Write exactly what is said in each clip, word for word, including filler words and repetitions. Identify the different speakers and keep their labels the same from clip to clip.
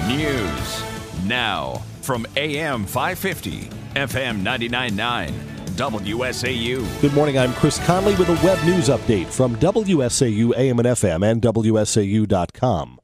Speaker 1: News now from A M five fifty, F M ninety-nine point nine, W S A U.
Speaker 2: Good morning, I'm Chris Conley with a web news update from W S A U A M and F M and W S A U dot com.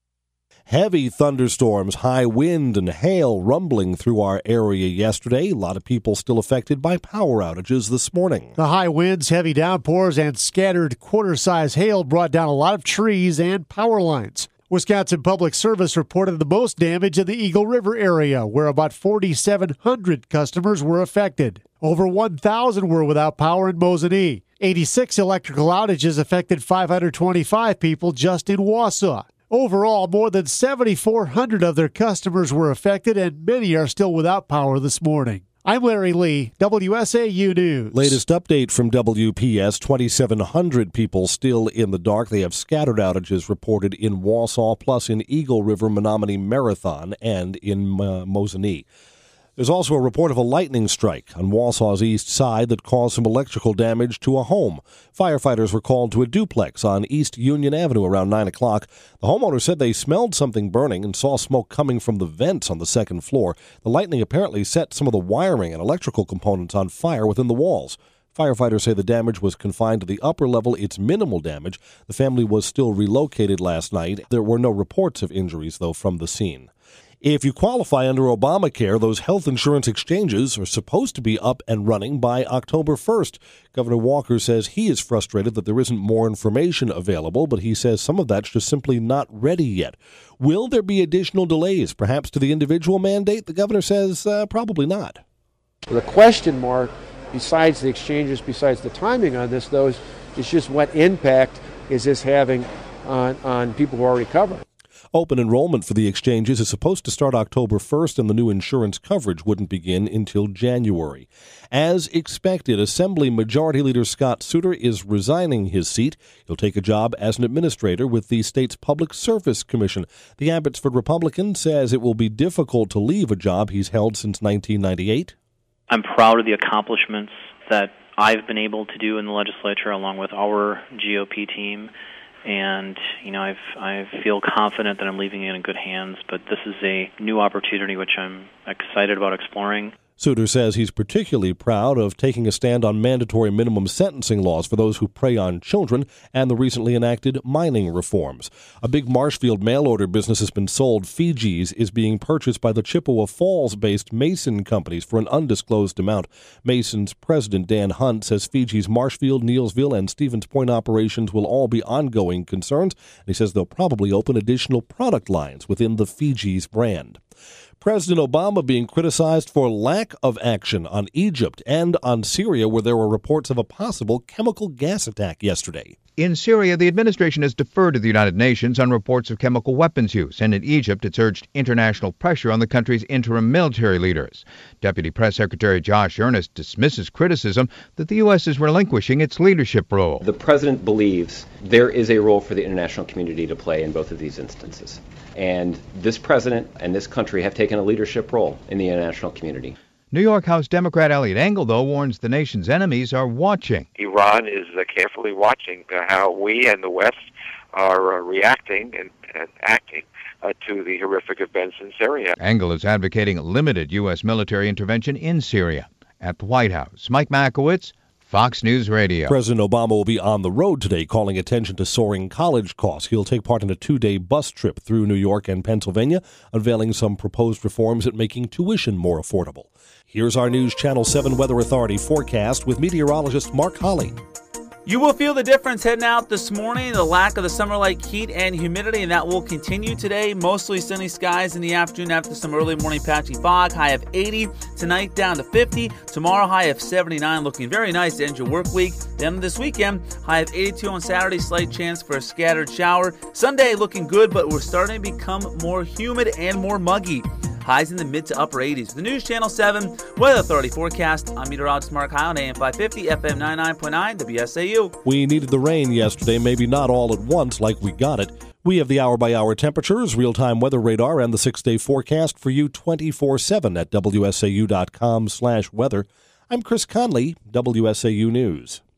Speaker 2: Heavy thunderstorms, high wind, and hail rumbling through our area yesterday. A lot of people still affected by power outages this morning.
Speaker 3: The high winds, heavy downpours, and scattered quarter-size hail brought down a lot of trees and power lines. Wisconsin Public Service reported the most damage in the Eagle River area, where about forty-seven hundred customers were affected. Over one thousand were without power in Mosinee. eighty-six electrical outages affected five hundred twenty-five people just in Wausau. Overall, more than seven thousand four hundred of their customers were affected, and many are still without power this morning. I'm Larry Lee, W S A U News.
Speaker 2: Latest update from W P S, twenty-seven hundred people still in the dark. They have scattered outages reported in Wausau, plus in Eagle River, Menominee Marathon, and in uh, Mosinee. There's also a report of a lightning strike on Wausau's east side that caused some electrical damage to a home. Firefighters were called to a duplex on East Union Avenue around nine o'clock. The homeowner said they smelled something burning and saw smoke coming from the vents on the second floor. The lightning apparently set some of the wiring and electrical components on fire within the walls. Firefighters say the damage was confined to the upper level. It's minimal damage. The family was still relocated last night. There were no reports of injuries, though, from the scene. If you qualify under Obamacare, those health insurance exchanges are supposed to be up and running by October first. Governor Walker says he is frustrated that there isn't more information available, but he says some of that's just simply not ready yet. Will there be additional delays, perhaps to the individual mandate? The governor says uh, probably not.
Speaker 4: The question mark, besides the exchanges, besides the timing on this, though, is, is just what impact is this having on, on people who are recovering.
Speaker 2: Open enrollment for the exchanges is supposed to start October first, and the new insurance coverage wouldn't begin until January. As expected, Assembly Majority Leader Scott Souter is resigning his seat. He'll take a job as an administrator with the state's Public Service Commission. The Abbotsford Republican says it will be difficult to leave a job he's held since nineteen ninety-eight.
Speaker 5: I'm proud of the accomplishments that I've been able to do in the legislature along with our G O P team. And, you know, I've, I feel confident that I'm leaving it in good hands, but this is a new opportunity which I'm excited about exploring.
Speaker 2: Souter says he's particularly proud of taking a stand on mandatory minimum sentencing laws for those who prey on children and the recently enacted mining reforms. A big Marshfield mail-order business has been sold. Fiji's is being purchased by the Chippewa Falls-based Mason companies for an undisclosed amount. Mason's president, Dan Hunt, says Fiji's Marshfield, Neilsville, and Stevens Point operations will all be ongoing concerns. And he says they'll probably open additional product lines within the Fiji's brand. President Obama being criticized for lack of action on Egypt and on Syria, where there were reports of a possible chemical gas attack yesterday.
Speaker 6: In Syria, the administration has deferred to the United Nations on reports of chemical weapons use, and in Egypt, it's urged international pressure on the country's interim military leaders. Deputy Press Secretary Josh Earnest dismisses criticism that the U S is relinquishing its leadership role.
Speaker 7: The president believes there is a role for the international community to play in both of these instances. And this president and this country have taken a leadership role in the international community.
Speaker 6: New York House Democrat Eliot Engel, though, warns the nation's enemies are watching.
Speaker 8: Iran is uh, carefully watching uh, how we and the West are uh, reacting and, and acting uh, to the horrific events in Syria.
Speaker 6: Engel is advocating limited U S military intervention in Syria. At the White House, Mike Makowitz, Fox News Radio.
Speaker 2: President Obama will be on the road today, calling attention to soaring college costs. He'll take part in a two-day bus trip through New York and Pennsylvania, unveiling some proposed reforms at making tuition more affordable. Here's our News Channel seven Weather Authority forecast with meteorologist Mark Holly.
Speaker 9: You will feel the difference heading out this morning, the lack of the summer-like heat and humidity, and that will continue today. Mostly sunny skies in the afternoon after some early morning patchy fog. High of eighty, tonight down to fifty. Tomorrow, high of seventy-nine, looking very nice to end your work week. Then this weekend, high of eighty-two on Saturday, slight chance for a scattered shower. Sunday looking good, but we're starting to become more humid and more muggy. Highs in the mid to upper eighties. The News Channel seven Weather Authority forecast. I'm meteorologist Mark High on A M five fifty, F M ninety-nine point nine, W S A U.
Speaker 2: We needed the rain yesterday, maybe not all at once like we got it. We have the hour-by-hour temperatures, real-time weather radar, and the six-day forecast for you twenty-four seven at W S A U dot com slash weather. I'm Chris Conley, W S A U News.